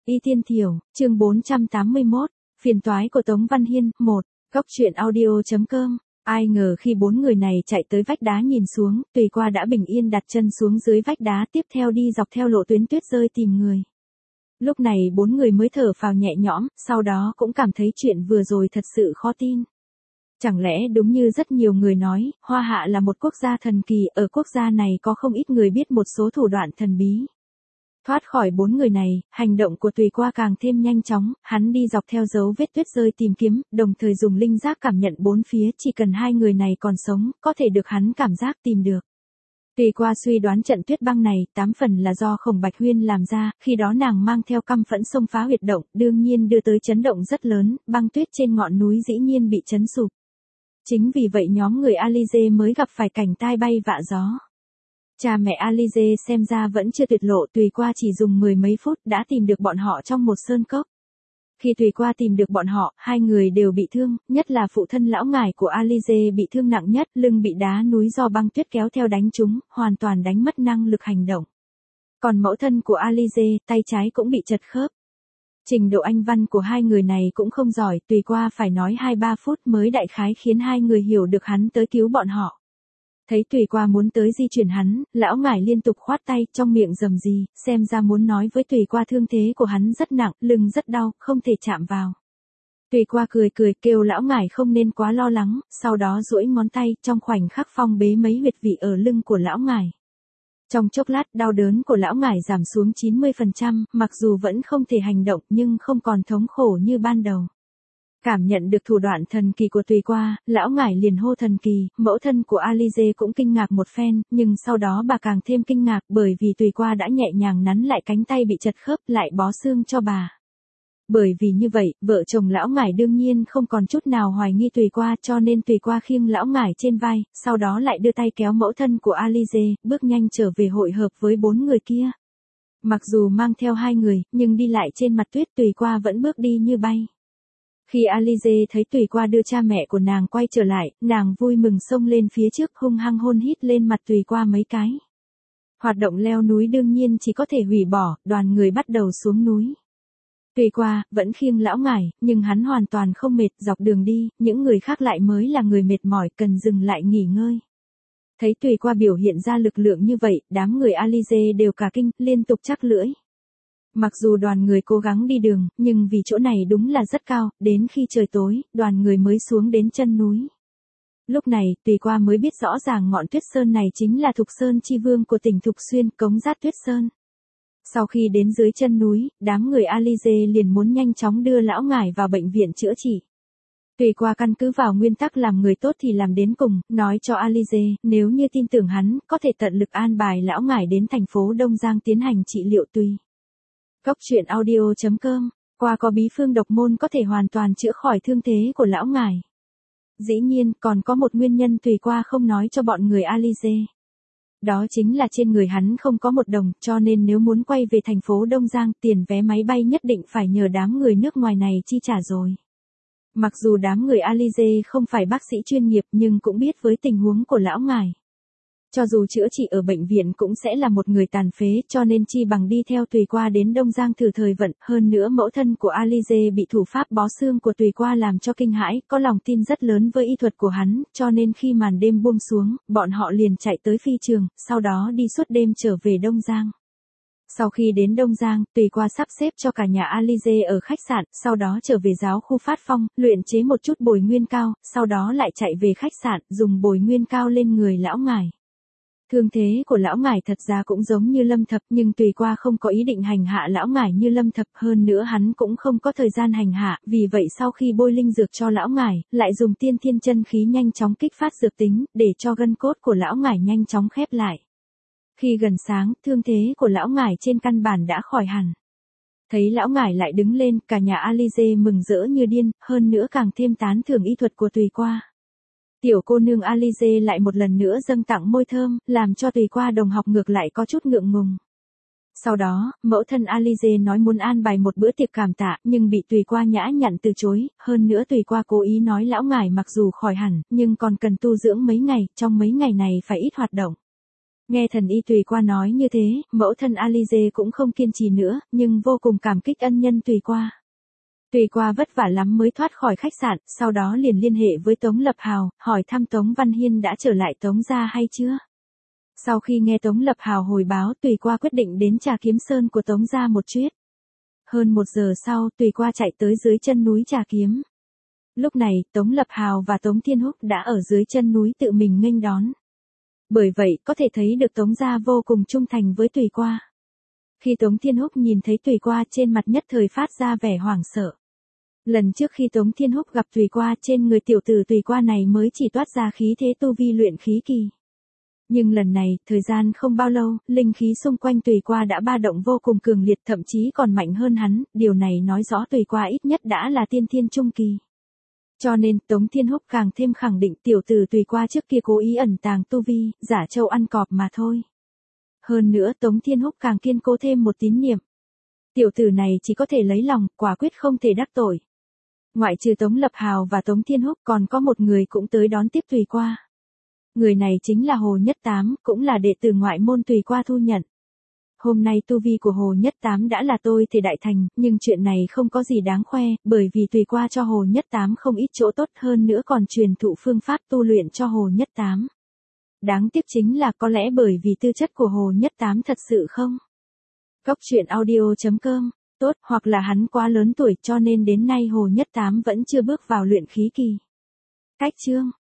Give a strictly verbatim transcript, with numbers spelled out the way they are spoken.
Y Tiên Thiểu, chương bốn trăm tám mươi mốt, phiền toái của Tống Văn Hiên, một, góc truyện audio.com. Ai ngờ khi bốn người này chạy tới vách đá nhìn xuống, Tùy Qua đã bình yên đặt chân xuống dưới vách đá tiếp theo đi dọc theo lộ tuyến tuyết rơi tìm người. Lúc này bốn người mới thở phào nhẹ nhõm, sau đó cũng cảm thấy chuyện vừa rồi thật sự khó tin. Chẳng lẽ đúng như rất nhiều người nói, Hoa Hạ là một quốc gia thần kỳ, ở quốc gia này có không ít người biết một số thủ đoạn thần bí. Thoát khỏi bốn người này, hành động của Tùy Qua càng thêm nhanh chóng, hắn đi dọc theo dấu vết tuyết rơi tìm kiếm, đồng thời dùng linh giác cảm nhận bốn phía, chỉ cần hai người này còn sống, có thể được hắn cảm giác tìm được. Tùy Qua suy đoán trận tuyết băng này, tám phần là do Khổng Bạch Huyên làm ra, khi đó nàng mang theo căm phẫn xông phá huyệt động, đương nhiên đưa tới chấn động rất lớn, băng tuyết trên ngọn núi dĩ nhiên bị chấn sụp. Chính vì vậy nhóm người Alize mới gặp phải cảnh tai bay vạ gió. Cha mẹ Alize xem ra vẫn chưa tuyệt lộ, Tùy Qua chỉ dùng mười mấy phút đã tìm được bọn họ trong một sơn cốc. Khi Tùy Qua tìm được bọn họ, hai người đều bị thương, nhất là phụ thân lão ngải của Alize bị thương nặng nhất, lưng bị đá núi do băng tuyết kéo theo đánh trúng, hoàn toàn đánh mất năng lực hành động. Còn mẫu thân của Alize, tay trái cũng bị chật khớp. Trình độ anh văn của hai người này cũng không giỏi, Tùy Qua phải nói hai ba phút mới đại khái khiến hai người hiểu được hắn tới cứu bọn họ. Thấy Tùy Qua muốn tới di chuyển hắn, lão ngải liên tục khoát tay, trong miệng rầm rì, xem ra muốn nói với Tùy Qua thương thế của hắn rất nặng, lưng rất đau, không thể chạm vào. Tùy Qua cười cười kêu lão ngải không nên quá lo lắng, sau đó duỗi ngón tay, trong khoảnh khắc phong bế mấy huyệt vị ở lưng của lão ngải. Trong chốc lát, đau đớn của lão ngải giảm xuống chín mươi phần trăm, mặc dù vẫn không thể hành động nhưng không còn thống khổ như ban đầu. Cảm nhận được thủ đoạn thần kỳ của Tùy Qua, lão ngải liền hô thần kỳ, mẫu thân của Alize cũng kinh ngạc một phen, nhưng sau đó bà càng thêm kinh ngạc bởi vì Tùy Qua đã nhẹ nhàng nắn lại cánh tay bị chật khớp lại bó xương cho bà. Bởi vì như vậy, vợ chồng lão ngải đương nhiên không còn chút nào hoài nghi Tùy Qua, cho nên Tùy Qua khiêng lão ngải trên vai, sau đó lại đưa tay kéo mẫu thân của Alize, bước nhanh trở về hội hợp với bốn người kia. Mặc dù mang theo hai người, nhưng đi lại trên mặt tuyết Tùy Qua vẫn bước đi như bay. Khi Alize thấy Tùy Qua đưa cha mẹ của nàng quay trở lại, nàng vui mừng xông lên phía trước hung hăng hôn hít lên mặt Tùy Qua mấy cái. Hoạt động leo núi đương nhiên chỉ có thể hủy bỏ, đoàn người bắt đầu xuống núi. Tùy Qua vẫn khiêng lão ngải, nhưng hắn hoàn toàn không mệt, dọc đường đi, những người khác lại mới là người mệt mỏi cần dừng lại nghỉ ngơi. Thấy Tùy Qua biểu hiện ra lực lượng như vậy, đám người Alize đều cả kinh, liên tục chắc lưỡi. Mặc dù đoàn người cố gắng đi đường, nhưng vì chỗ này đúng là rất cao, đến khi trời tối, đoàn người mới xuống đến chân núi. Lúc này, Tùy Qua mới biết rõ ràng ngọn tuyết sơn này chính là Thục Sơn Chi Vương của tỉnh Thục Xuyên, Cống Giát Tuyết Sơn. Sau khi đến dưới chân núi, đám người Alize liền muốn nhanh chóng đưa lão ngải vào bệnh viện chữa trị. Tùy Qua căn cứ vào nguyên tắc làm người tốt thì làm đến cùng, nói cho Alize, nếu như tin tưởng hắn, có thể tận lực an bài lão ngải đến thành phố Đông Giang tiến hành trị liệu tùy. Góc truyện audio.com, Qua có bí phương độc môn có thể hoàn toàn chữa khỏi thương thế của lão ngải. Dĩ nhiên, còn có một nguyên nhân Tùy Qua không nói cho bọn người Alize. Đó chính là trên người hắn không có một đồng, cho nên nếu muốn quay về thành phố Đông Giang, tiền vé máy bay nhất định phải nhờ đám người nước ngoài này chi trả rồi. Mặc dù đám người Alize không phải bác sĩ chuyên nghiệp nhưng cũng biết với tình huống của lão ngải. Cho dù chữa trị ở bệnh viện cũng sẽ là một người tàn phế, cho nên chi bằng đi theo Tùy Qua đến Đông Giang thử thời vận, hơn nữa mẫu thân của Alize bị thủ pháp bó xương của Tùy Qua làm cho kinh hãi, có lòng tin rất lớn với y thuật của hắn, cho nên khi màn đêm buông xuống, bọn họ liền chạy tới phi trường, sau đó đi suốt đêm trở về Đông Giang. Sau khi đến Đông Giang, Tùy Qua sắp xếp cho cả nhà Alize ở khách sạn, sau đó trở về giáo khu Phát Phong, luyện chế một chút bồi nguyên cao, sau đó lại chạy về khách sạn, dùng bồi nguyên cao lên người lão ngải. Thương thế của lão ngải thật ra cũng giống như Lâm Thập, nhưng Tùy Qua không có ý định hành hạ lão ngải như Lâm Thập, hơn nữa hắn cũng không có thời gian hành hạ, vì vậy sau khi bôi linh dược cho lão ngải, lại dùng tiên thiên chân khí nhanh chóng kích phát dược tính, để cho gân cốt của lão ngải nhanh chóng khép lại. Khi gần sáng, thương thế của lão ngải trên căn bản đã khỏi hẳn. Thấy lão ngải lại đứng lên, cả nhà Alize mừng rỡ như điên, hơn nữa càng thêm tán thưởng y thuật của Tùy Qua. Tiểu cô nương Alize lại một lần nữa dâng tặng môi thơm, làm cho Tùy Qua đồng học ngược lại có chút ngượng ngùng. Sau đó, mẫu thân Alize nói muốn an bài một bữa tiệc cảm tạ, nhưng bị Tùy Qua nhã nhặn từ chối, hơn nữa Tùy Qua cố ý nói lão ngải mặc dù khỏi hẳn, nhưng còn cần tu dưỡng mấy ngày, trong mấy ngày này phải ít hoạt động. Nghe thần y Tùy Qua nói như thế, mẫu thân Alize cũng không kiên trì nữa, nhưng vô cùng cảm kích ân nhân Tùy Qua. Tùy Qua vất vả lắm mới thoát khỏi khách sạn, sau đó liền liên hệ với Tống Lập Hào, hỏi thăm Tống Văn Hiên đã trở lại Tống gia hay chưa. Sau khi nghe Tống Lập Hào hồi báo, Tùy Qua quyết định đến Trà Kiếm Sơn của Tống gia một chuyến. Hơn một giờ sau, Tùy Qua chạy tới dưới chân núi Trà Kiếm. Lúc này, Tống Lập Hào và Tống Thiên Húc đã ở dưới chân núi tự mình nghênh đón. Bởi vậy, có thể thấy được Tống gia vô cùng trung thành với Tùy Qua. Khi Tống Thiên Húc nhìn thấy Tùy Qua, trên mặt nhất thời phát ra vẻ hoảng sợ. Lần trước khi Tống Thiên Húc gặp Tùy Qua, trên người tiểu tử Tùy Qua này mới chỉ toát ra khí thế tu vi luyện khí kỳ. Nhưng lần này, thời gian không bao lâu, linh khí xung quanh Tùy Qua đã ba động vô cùng cường liệt, thậm chí còn mạnh hơn hắn, điều này nói rõ Tùy Qua ít nhất đã là tiên thiên trung kỳ. Cho nên, Tống Thiên Húc càng thêm khẳng định tiểu tử Tùy Qua trước kia cố ý ẩn tàng tu vi, giả trâu ăn cọp mà thôi. Hơn nữa Tống Thiên Húc càng kiên cố thêm một tín niệm. Tiểu tử này chỉ có thể lấy lòng, quả quyết không thể đắc tội. Ngoại trừ Tống Lập Hào và Tống Thiên Húc, còn có một người cũng tới đón tiếp Tùy Qua. Người này chính là Hồ Nhất Tám, cũng là đệ tử ngoại môn Tùy Qua thu nhận. Hôm nay tu vi của Hồ Nhất Tám đã là tôi thể đại thành, nhưng chuyện này không có gì đáng khoe, bởi vì Tùy Qua cho Hồ Nhất Tám không ít chỗ tốt, hơn nữa còn truyền thụ phương pháp tu luyện cho Hồ Nhất Tám. Đáng tiếc chính là có lẽ bởi vì tư chất của Hồ Nhất Tám thật sự không. Cốc truyện audio chấm com, tốt, hoặc là hắn quá lớn tuổi cho nên đến nay Hồ Nhất Tám vẫn chưa bước vào luyện khí kỳ. Cách chương